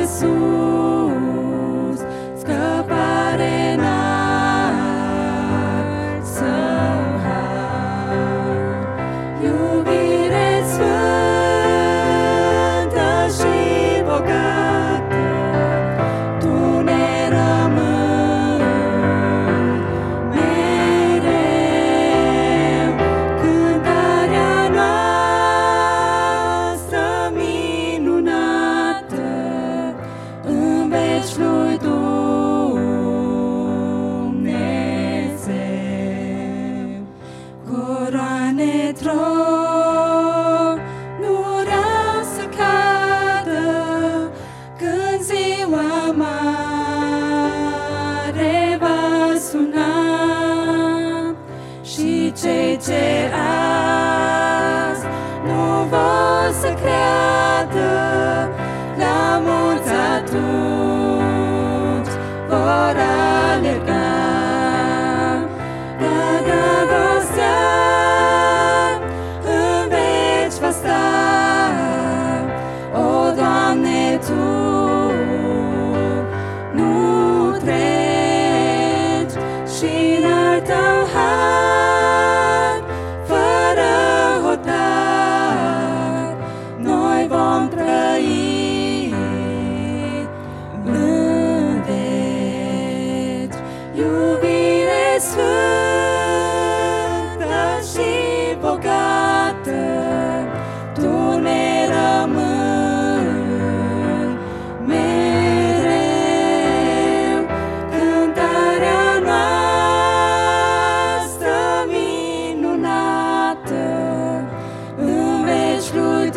sus, scăpare n-ar să har. Iubire sfântă și bogată, Tu ne rămâi mereu. Cântarea noastră minunată în veci lui Dumnezeu. Coroane tronuri să cadă când ziua mare va suna, și cei ce azi nu vor să creadă, la mulți atunci vor alerga. Dar dragostea în veci va sta. O, Doamne, Tu nu treci și în-al Tău har, fără hotar, noi vom trăi în veci. Iubire sfântă și bogată, Tu ne rămâi mereu. Cântarea noastră minunată în veci lui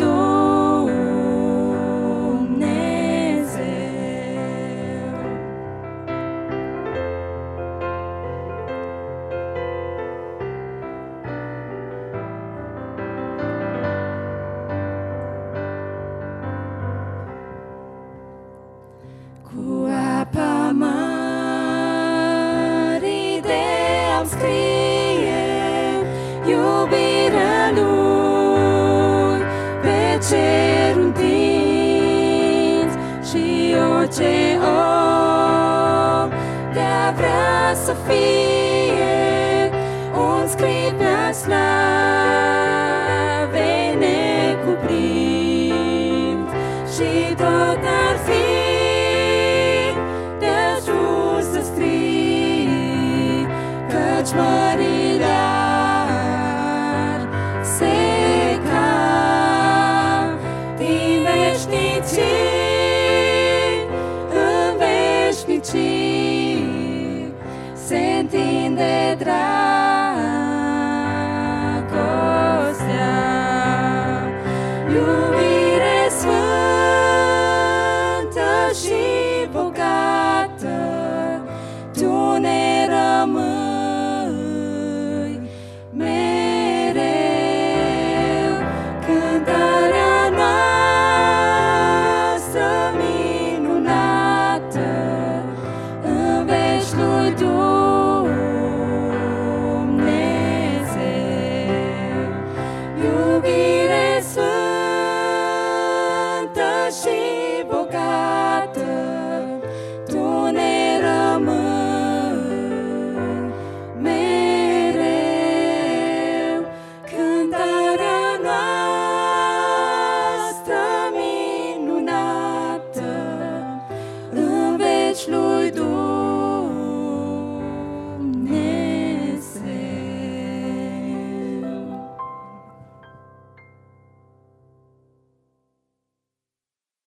Dumnezeu. Cu apa mării de-am scrie iubirea Lui pe cerul întins, și orice om de-a vrea să fie un scrip al slavei necuprins, și tot ar fi de ajuns să strig, căci mările ar seca din veșnicii în veșnicii, se întinde dragostea. Iubire sfântă și bogată, Tu ne rămâi mereu. Cântarea noastră minunată în veci lui Dumnezeu.